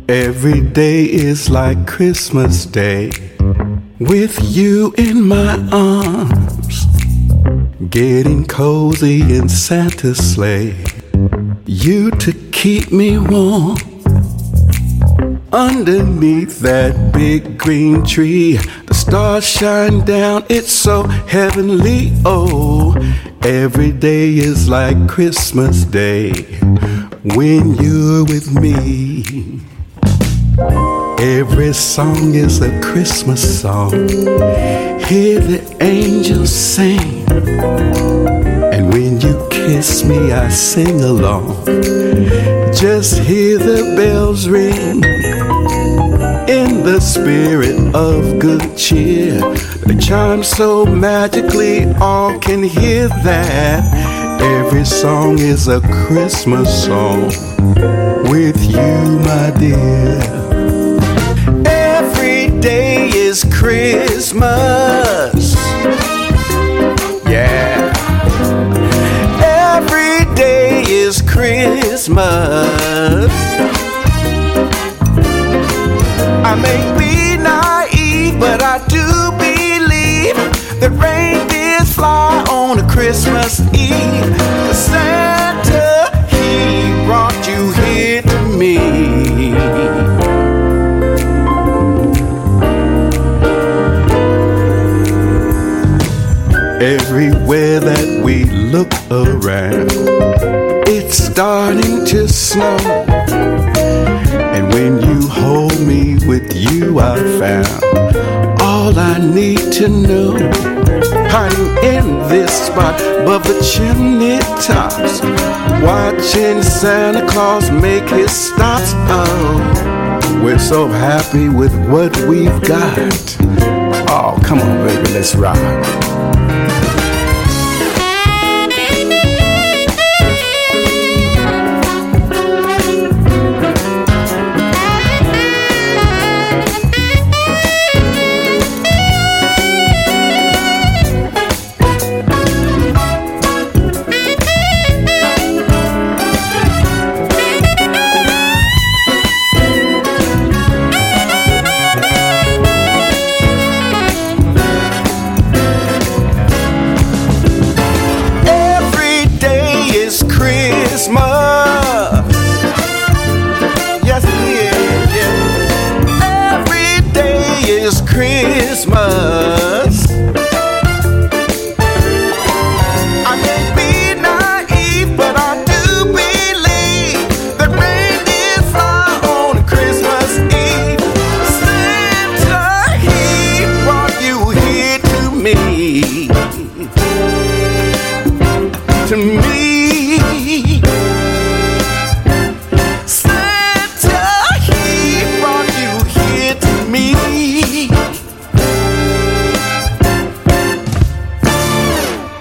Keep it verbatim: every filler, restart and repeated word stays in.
Every day is like Christmas Day, with you in my arms, getting cozy in Santa's sleigh, you to keep me warm. Underneath that big green tree, the stars shine down, it's so heavenly. Oh, every day is like Christmas Day when you're with me. Every song is a Christmas song. Hear the angels sing, and when you kiss me I sing along. Just hear the bells ring, in the spirit of good cheer. They chime so magically, all can hear that. Every song is a Christmas song with you, my dear. Every day is Christmas. Yeah. Every day is Christmas. I may be naive, but I do believe that reindeers fly on a Christmas Eve. Santa, he brought you here to me. Everywhere that we look around, it's starting to snow. And when you hold me, with you I found all I need to know. Hiding in this spot above the chimney tops, watching Santa Claus make his stops. Oh, we're so happy with what we've got. Oh, come on, baby, let's rock. Yes, it is, yeah. Every day is Christmas.